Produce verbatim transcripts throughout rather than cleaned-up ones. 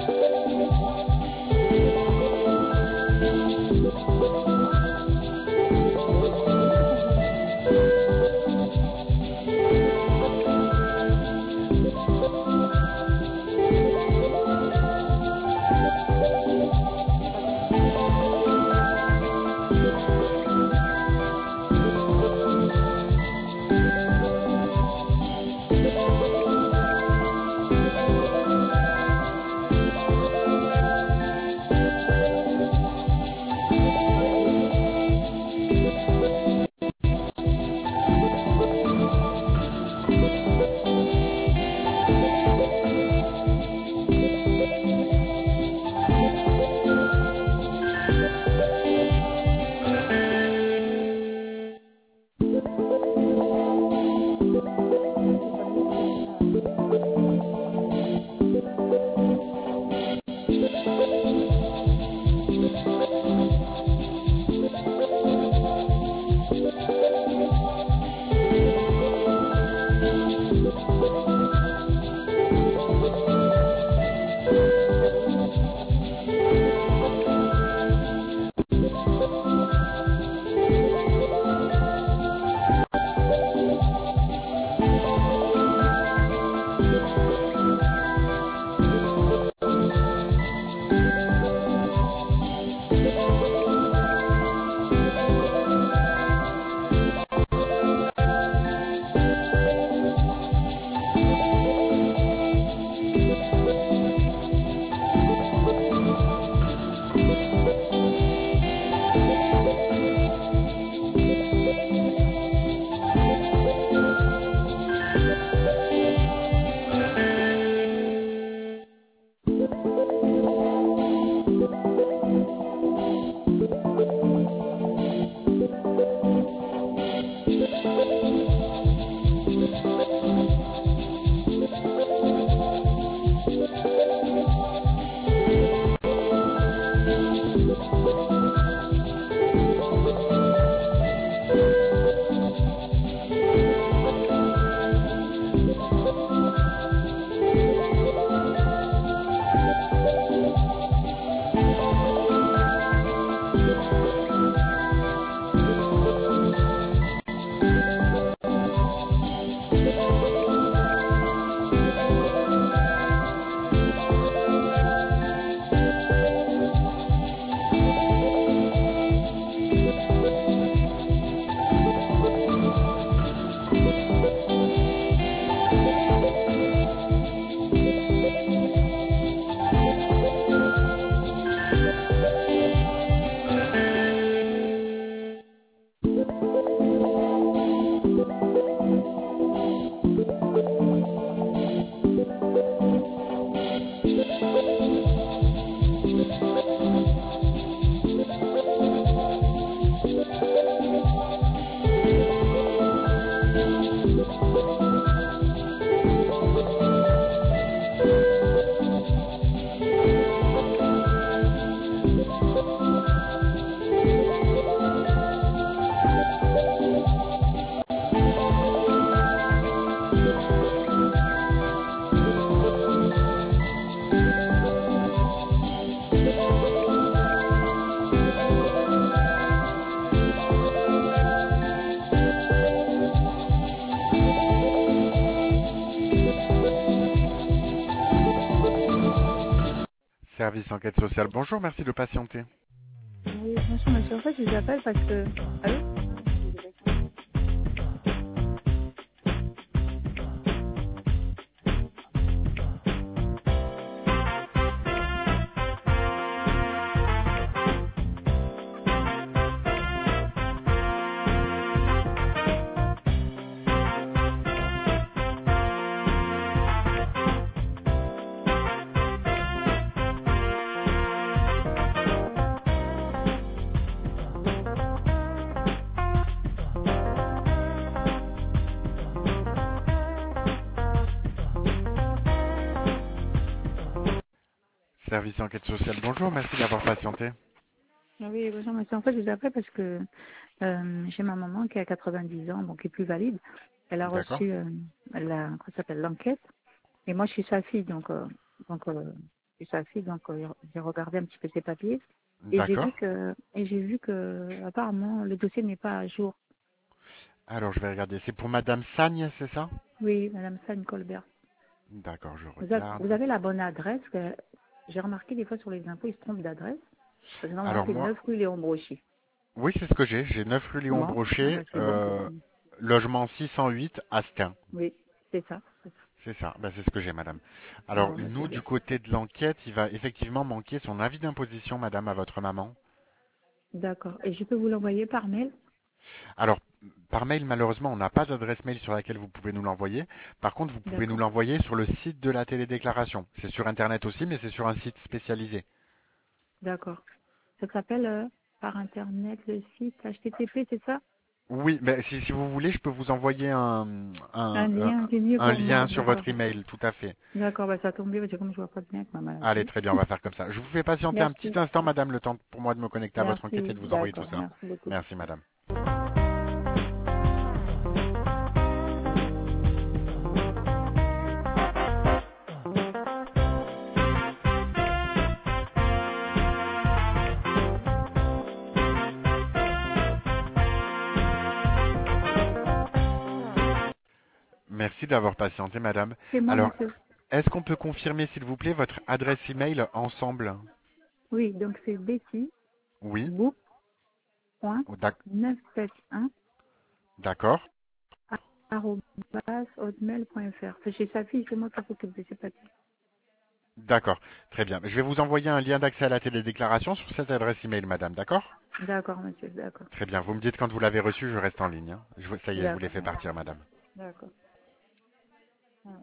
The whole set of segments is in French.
Service enquête sociale. Bonjour, merci de patienter. Oui, bonjour monsieur. En fait, je vous appelle parce que... Allô? Service enquête sociale. Bonjour, merci d'avoir patienté. Oui, bonjour monsieur. En fait, je vous appelle parce que euh, j'ai ma maman qui a quatre-vingt-dix ans, donc qui est plus valide. Elle a D'accord. reçu euh, la, comment ça s'appelle, l'enquête. Et moi, je suis sa fille, donc, euh, donc euh, et sa fille, donc euh, j'ai regardé un petit peu ses papiers et j'ai D'accord. vu que et j'ai vu que apparemment le dossier n'est pas à jour. Alors, je vais regarder. C'est pour Madame Sagne, c'est ça? Oui, Madame San Colbert. D'accord, je Vous avez, vous regarde. avez la bonne adresse que j'ai remarqué des fois sur les impôts, ils se trompent d'adresse. Parce que normalement, Alors c'est moi, neuf rue Léon Brochy. oui, c'est ce que j'ai. J'ai neuf rue Léon Bon, ah Brochet, ben, c'est bon, c'est euh, bon. logement six cent huit, Astin. Oui, c'est ça. c'est ça. C'est ça, ben, c'est ce que j'ai, madame. Alors, Bon, ben, c'est nous, du bien. côté de l'enquête, il va effectivement manquer son avis d'imposition, madame, à votre maman. D'accord. Et je peux vous l'envoyer par mail? Alors, par mail, malheureusement, on n'a pas d'adresse mail sur laquelle vous pouvez nous l'envoyer. Par contre, vous pouvez nous D'accord. l'envoyer sur le site de la télédéclaration. C'est sur Internet aussi, mais c'est sur un site spécialisé. D'accord. Ça s'appelle euh, par Internet le site H T T P, c'est ça? Oui, mais si, si vous voulez, je peux vous envoyer un, Un un, un- lien, c'est mieux un pour moi. lien sur D'accord. votre email, tout à fait. D'accord, bah, ça tombe bien parce que comme je vois pas bien avec ma Allez, maladie. très bien, on va faire comme ça. Je vous fais patienter un petit Merci. instant, madame, le temps pour moi de me connecter à votre enquête et Merci. de vous envoyer tout D'accord. ça. Merci beaucoup. Merci, madame. Merci d'avoir patienté, madame. C'est moi, Alors, monsieur. est-ce qu'on peut confirmer, s'il vous plaît, votre adresse email ensemble? Oui, donc c'est Betty, Oui. book point Oh, d'ac- neuf sept un D'accord. arobase hotmail point fr. C'est chez sa fille, c'est moi qui s'occupe de ses papiers. D'accord. Très bien. Je vais vous envoyer un lien d'accès à la télédéclaration sur cette adresse email, madame. D'accord? D'accord, monsieur, d'accord. Très bien. Vous me dites quand vous l'avez reçu, je reste en ligne, hein. Je vous- ça y est, je vous l'ai D'accord, fait partir, madame. d'accord. Voilà.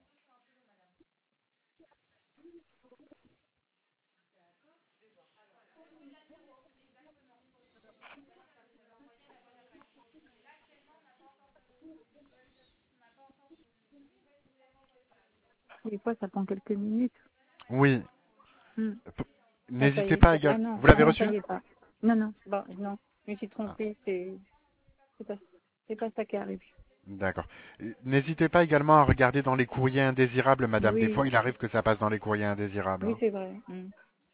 Des fois, ça prend quelques minutes. Oui. Hmm. P- Ah, ça y N'hésitez est. pas à Ah également. non, Vous l'avez non, ça reçu? y est pas. Non, non, bon, non, je me suis Ah, trompée, c'est c'est pas, c'est pas ça qui arrive. d'accord. Euh, N'hésitez pas également à regarder dans les courriers indésirables, madame. Des Oui, fois, il arrive que ça passe dans les courriers indésirables, oui, hein. c'est vrai. Hmm.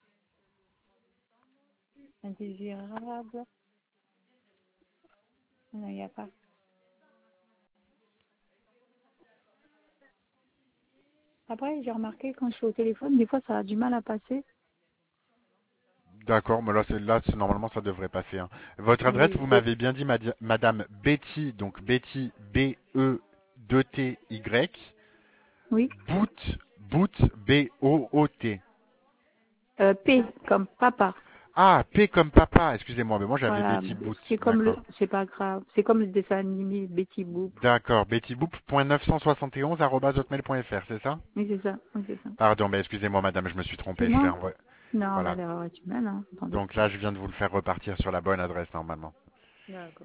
Indésirable, non, il n'y a pas. Après, j'ai remarqué quand je suis au téléphone, des fois, ça a du mal à passer. D'accord, mais là, c'est, là, c'est- normalement, ça devrait passer, hein. Votre adresse, Oui, vous m'avez bien dit, madi- madame Betty, donc Betty, B E deux T Y, oui. Boot, Boot, B O O T. Euh, P, comme papa. Ah, P comme papa, excusez-moi, mais moi j'avais Voilà, Betty Boot, c'est comme le, d'accord. c'est pas grave, c'est comme le dessin animé Betty Boop. D'accord, bettyboop.neuf cent soixante et onze arobase hotmail.fr, c'est ça? Oui, c'est ça, oui, c'est ça. Pardon, mais excusez-moi, madame, je me suis C'est trompé, je l'ai moi? envoyé. Non, bah, Voilà. l'erreur est humaine, hein. Attendez. Donc là, je viens de vous le faire repartir sur la bonne adresse, normalement. D'accord.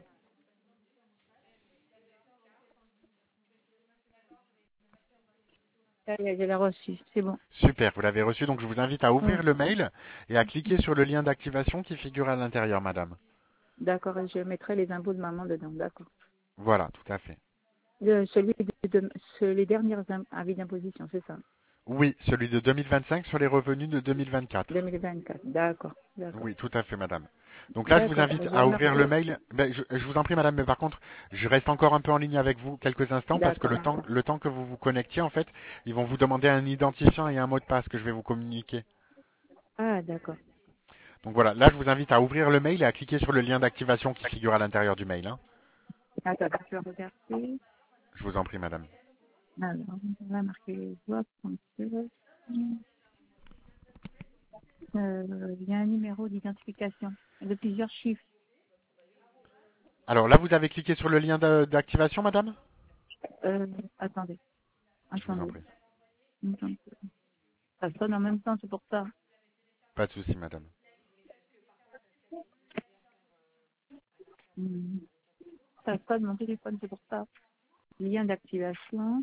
Ça y est, je l'ai reçu, c'est bon. Super, vous l'avez reçu, donc je vous invite à Oui. ouvrir le mail et à cliquer sur le lien d'activation qui figure à l'intérieur, madame. D'accord, et je mettrai les impôts de maman dedans, d'accord. Voilà, tout à fait. Le- celui de, de- ce- les derniers im- avis d'imposition, c'est ça. Oui, celui de deux mille vingt-cinq sur les revenus de deux mille vingt-quatre. deux mille vingt-quatre, d'accord, d'accord. Oui, tout à fait, madame. Donc là, je vous D'accord, invite je vous à ouvrir remercie. le mail. Ben, je, je vous en prie, madame, mais par contre, je reste encore un peu en ligne avec vous quelques instants parce que D'accord. le temps, le temps que vous vous connectiez, en fait, ils vont vous demander un identifiant et un mot de passe que je vais vous communiquer. Ah, d'accord. Donc voilà, là, je vous invite à ouvrir le mail et à cliquer sur le lien d'activation qui figure à l'intérieur du mail, hein. Attends, je vais regarder. Je vous en prie, madame. Alors, on va marquer voix ponctuelle. Euh, il y a un numéro d'identification de plusieurs chiffres. Alors là, vous avez cliqué sur le lien de- d'activation, madame? Euh, attendez, Je vous en attendez. prie. attendez. Ça sonne en même temps, c'est pour ça. Pas de souci, madame. Hmm. Ça sonne mon téléphone, c'est pour ça. Lien d'activation.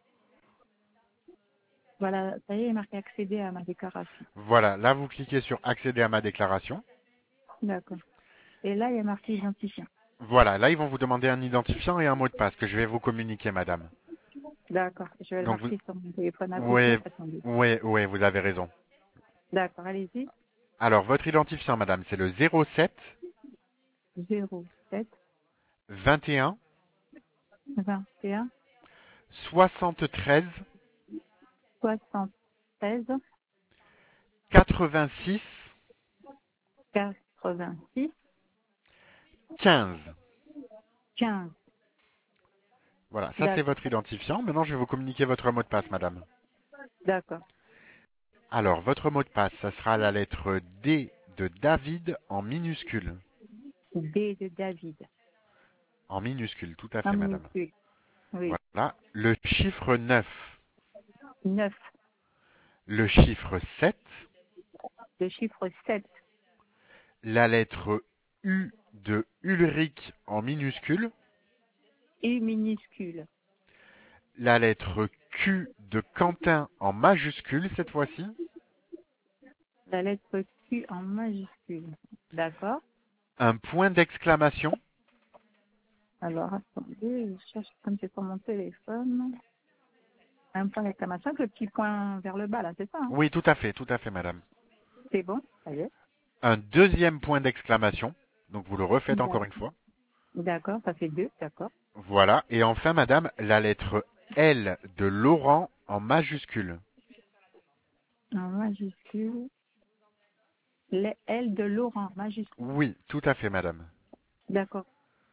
Voilà, ça y est, il est marqué accéder à ma déclaration. Voilà, là, vous cliquez sur accéder à ma déclaration. D'accord. Et là, il y a marqué identifiant. Voilà, là, ils vont vous demander un identifiant et un mot de passe que je vais vous communiquer, madame. D'accord. Je vais le Donc vous, marquer sur mon téléphone à côté. oui, Attendez. oui, oui, vous avez raison. D'accord, allez-y. Alors, votre identifiant, madame, c'est le zéro sept zéro sept vingt et un vingt et un soixante-treize soixante-treize quatre-vingt-six quatre-vingt-six quinze. quinze. Voilà, ça c'est D'accord, votre identifiant. Maintenant, je vais vous communiquer votre mot de passe, madame. d'accord. Alors, votre mot de passe, ça sera la lettre D de David en minuscule. D de David. En minuscule, tout à Un fait, madame. minuscule. Oui. Voilà. Le chiffre neuf. neuf. Le chiffre sept. Le chiffre sept. La lettre U de Ulrich en minuscule. U minuscule. La lettre Q de Quentin en majuscule cette fois-ci. La lettre Q en majuscule. D'accord. Un point d'exclamation. Alors, attendez, je cherche comme c'est sur mon téléphone. Un point d'exclamation avec le petit point vers le bas, là, c'est ça, hein? Oui, tout à fait, tout à fait, madame. C'est bon, ça y est. Un deuxième point d'exclamation. Donc vous le refaites encore D'ac- une fois. D'accord, ça fait deux, d'accord. Voilà. Et enfin, madame, la lettre L de Laurent en majuscule. En majuscule. Les L de Laurent, majuscule. Oui, tout à fait, madame. D'accord.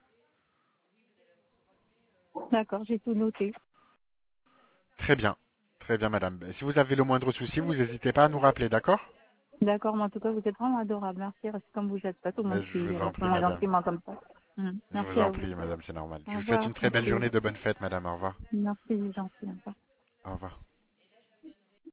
D'accord, j'ai tout noté. Très bien. Très bien, madame. Ben, si vous avez le moindre souci, vous n'hésitez pas à nous rappeler, d'accord? D'accord, mais en tout cas, vous êtes vraiment adorable. Merci, restez comme vous êtes. Pas tout le Ben, monde je qui vous en prie, répond madame. gentiment comme ça. Hmm. Je vous Merci en à vous. prie, madame, c'est normal. Au Je vous souhaite revoir. une très belle Merci. journée de bonne fête, madame. Au revoir. Merci, c'est gentil. Au revoir. Au revoir.